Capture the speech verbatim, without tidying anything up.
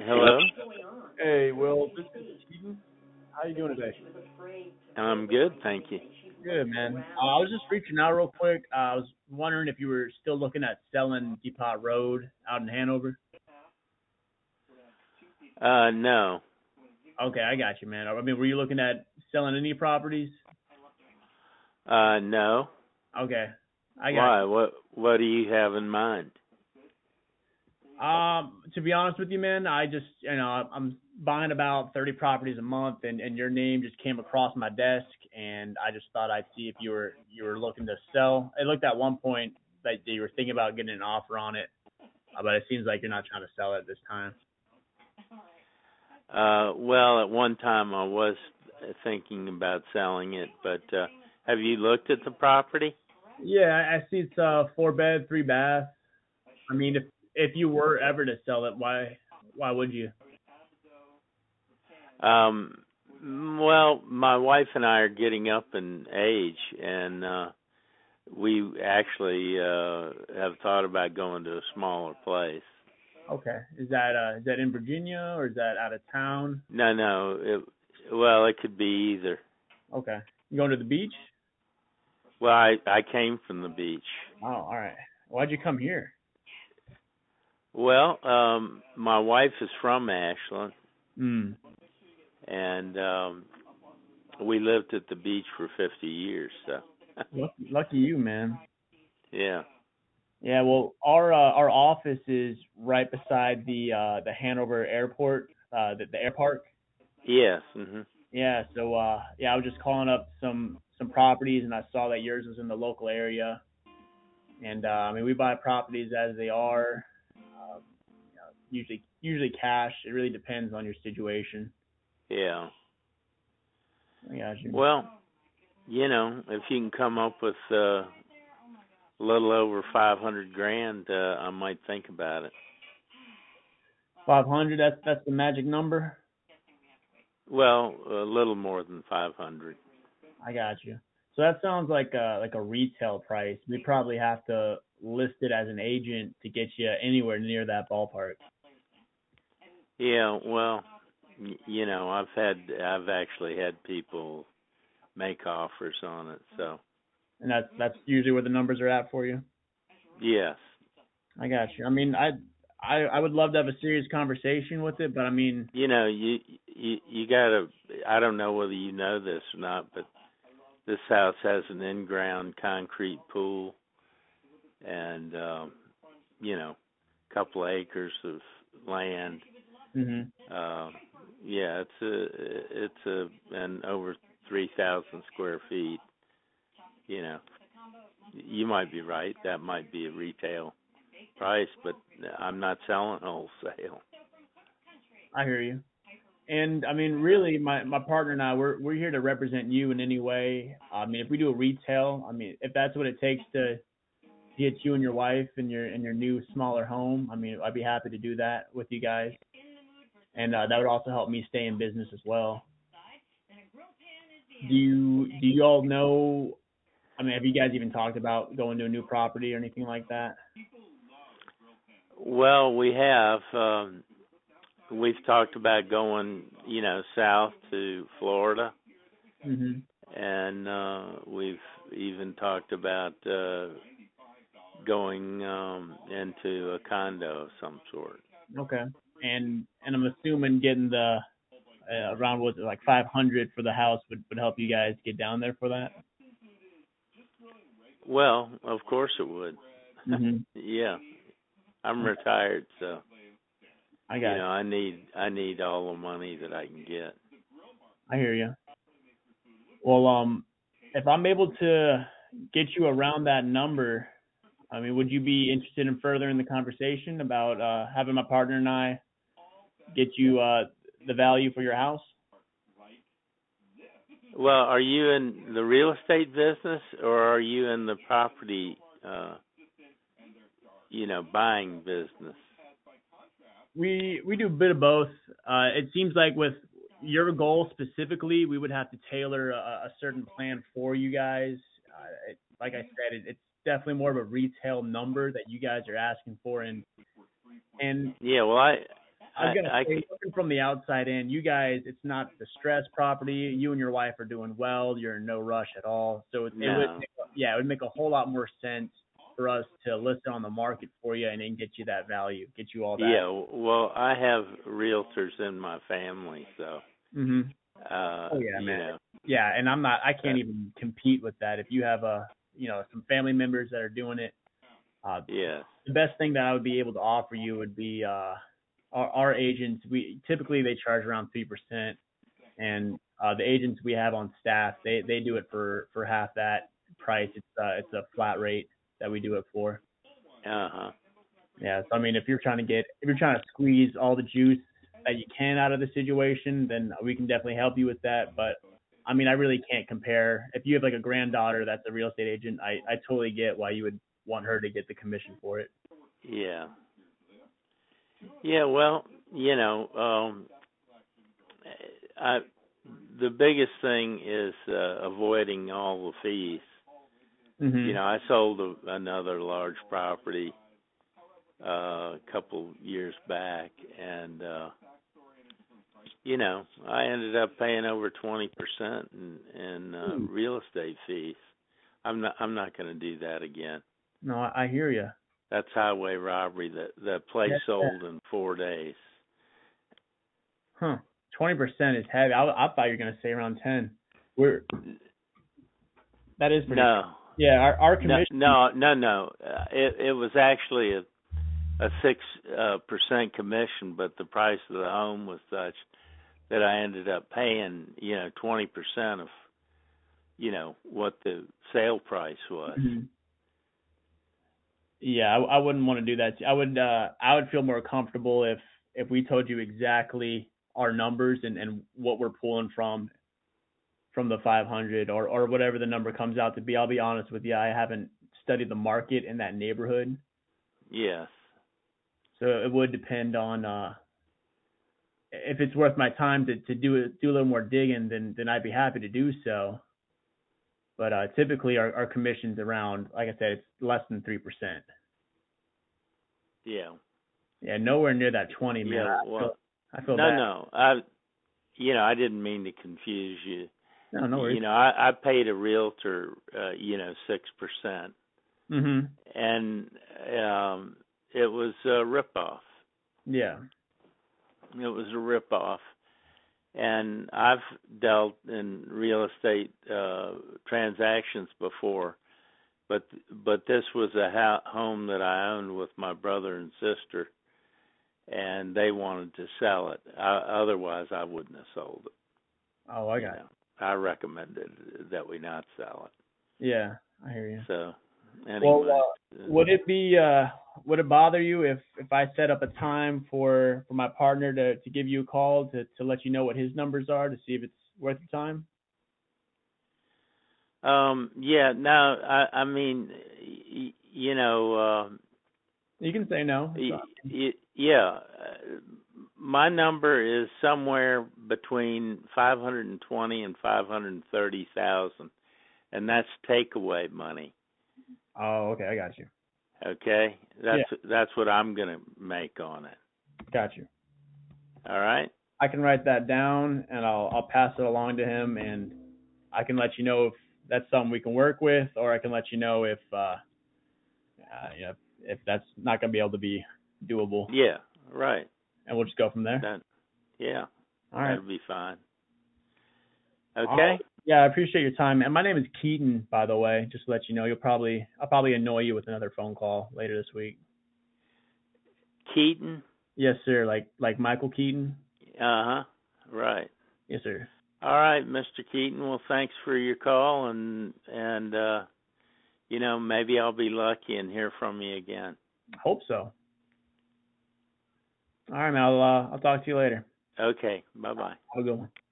Hello. Hey, Will, this is Keaton. How you doing today? I'm good, thank you. Good, man. Uh, I was just reaching out real quick. Uh, I was wondering if you were still looking at selling Depot Road out in Hanover. Uh, no. Okay, I got you, man. I mean, were you looking at selling any properties? Uh, no. Okay, I got Why? What? What do you have in mind? you. Um, to be honest with you, man, I just, you know, I'm buying about thirty properties a month, and, and your name just came across my desk, and I just thought I'd see if you were you were looking to sell. It looked at one point that you were thinking about getting an offer on it. Uh, but it seems like you're not trying to sell it this time. Uh, well, at one time I was thinking about selling it, but uh, have you looked at the property? Yeah, I I see it's uh four bed, three bath. I mean, if if you were ever to sell it, why why would you? Um, well, my wife and I are getting up in age, and uh, we actually uh, have thought about going to a smaller place. Okay, is that uh is that in Virginia or is that out of town? No, no. It, well, it could be either. Okay, you going to the beach? Well, I I came from the beach. Oh, all right. Why'd you come here? Well, um, my wife is from Ashland, Hmm. and um, we lived at the beach for fifty years. So, Lucky, lucky you, man. yeah. Yeah, well, our uh, our office is right beside the uh the Hanover Airport, uh the, the air park. Yes. Mhm. Yeah, so uh yeah, I was just calling up some some properties and I saw that yours was in the local area. And uh I mean we buy properties as they are. Um you know, usually usually cash. It really depends on your situation. Yeah. I got you. Well, you know, if you can come up with uh, a little over five hundred grand, uh, I might think about it. Five hundred, that's that's the magic number. Well, a little more than five hundred. I got you. So that sounds like a like a retail price. We probably have to list it as an agent to get you anywhere near that ballpark. Yeah. Well, y- you know, I've had I've actually had people make offers on it. So, And that's that's usually where the numbers are at for you. yes. I got you. I mean, I I I would love to have a serious conversation with it, but I mean, You know, you you you gotta. I don't know whether you know this or not, but this house has an in-ground concrete pool, and um, you know, a couple of acres of land. mhm. Uh, yeah, it's a it's a and over three thousand square feet. You know, you might be right. That might be a retail price, but I'm not selling wholesale. I hear you. And I mean, really, my my partner and I, we're we're here to represent you in any way. I mean, if we do a retail, I mean, if that's what it takes to get you and your wife and your and your new smaller home, I mean, I'd be happy to do that with you guys. And uh, that would also help me stay in business as well. Do you do you all know? I mean, have you guys even talked about going to a new property or anything like that? Well, we have. Um, we've talked about going, you know, south to Florida, Mhm. and uh, we've even talked about uh, going um, into a condo of some sort. Okay. And and I'm assuming getting the uh, around what like five hundred for the house would would help you guys get down there for that. Well, of course it would. Mhm. Yeah, I'm retired, so I you got know I need I need all the money that I can get. I hear you. Well, um, if I'm able to get you around that number, I mean, would you be interested in furthering the conversation about uh, having my partner and I get you uh, the value for your house? Well, are you in the real estate business or are you in the property, uh, you know, buying business? We we do a bit of both. Uh, it seems like with your goal specifically, we would have to tailor a, a certain plan for you guys. Uh, it, like I said, it, it's definitely more of a retail number that you guys are asking for, and and Yeah, well, I I was gonna I, I say, looking from the outside in, you guys, it's not distressed property. You and your wife are doing well. You're in no rush at all. So it, it would, no. make, yeah, it would make a whole lot more sense for us to list it on the market for you and then get you that value, get you all that. Yeah, well, I have realtors in my family, so hmm uh, Oh yeah, you man. know. Yeah, and I'm not. I can't Uh, even compete with that. If you have a, you know, some family members that are doing it, uh, yeah. the best thing that I would be able to offer you would be uh, our, our agents. We typically they charge around three percent, and uh, the agents we have on staff they they do it for for half that price. It's uh, it's a flat rate that we do it for. Uh huh. Yeah, so I mean, if you're trying to get if you're trying to squeeze all the juice that you can out of the situation, then we can definitely help you with that. But I mean, I really can't compare. If you have like a granddaughter that's a real estate agent, I I totally get why you would want her to get the commission for it. Yeah. Yeah. Well, you know, um, I the biggest thing is uh, avoiding all the fees. You Mhm. know, I sold a, another large property uh, a couple years back, and uh, you know, I ended up paying over twenty percent in, in uh, Ooh. real estate fees. I'm not. I'm not going to do that again. No, I, I hear you. That's highway robbery. The the place Yeah. sold in four days. Huh. Twenty percent is heavy. I, I thought you were gonna say around ten. We're that is pretty. No, Yeah, our our no, commission. no, no, no. Uh, it it was actually a a six uh, percent commission, but the price of the home was such that I ended up paying, you know, twenty percent of, you know, what the sale price was. Mhm. Yeah, I, I wouldn't want to do that. I would uh I would feel more comfortable if if we told you exactly our numbers and and what we're pulling from from the five hundred or or whatever the number comes out to be. I'll be honest with you, I haven't studied the market in that neighborhood, Yes. so it would depend on uh if it's worth my time to to do it do a little more digging, then then I'd be happy to do so. But uh typically our our commission's around, like I said, it's less than three percent. Yeah. Yeah, nowhere near that twenty, man. Yeah. I feel Well, I feel no, bad. no. I, you know, I didn't mean to confuse you. No, no worries. You know, I, I paid a realtor, uh, you know, six percent, Mhm. and um, it was a ripoff. Yeah. It was a ripoff, and I've dealt in real estate uh, transactions before, but but this was a ha- home that I owned with my brother and sister, and they wanted to sell it. I, otherwise, I wouldn't have sold it. Oh, I You got know, I recommended that we not sell it. Yeah, I hear you. it. So Well, anyway, uh, would it be uh would it bother you if if I set up a time for for my partner to to give you a call to to let you know what his numbers are to see if it's worth your time? um, yeah, no, I, I mean, y- you know. Uh, You can say no. It's Y- not- y- Yeah, uh, my number is somewhere between five hundred twenty and five hundred thirty thousand, and that's takeaway money. Oh, okay, I got you. Okay, Yeah, that's that's what I'm gonna make on it. got you. All right. I can write that down and I'll I'll pass it along to him and I can let you know if that's something we can work with or I can let you know if uh, uh you know, if that's not gonna be able to be doable Yeah. Right. and we'll just go from there. That. Yeah. All right. That'll be fine. All right. Okay. Yeah, I appreciate your time. And my name is Keaton, by the way, just to let you know. You'll probably I'll probably annoy you with another phone call later this week. Keaton. Yes, sir. Like like Michael Keaton. Uh huh. Right. Yes, sir. All right, Mister Keaton. Well, thanks for your call, and and uh, you know, maybe I'll be lucky and hear from you again. Hope so. All right, man. I'll uh, I'll talk to you later. Okay. Bye bye. Have a good one.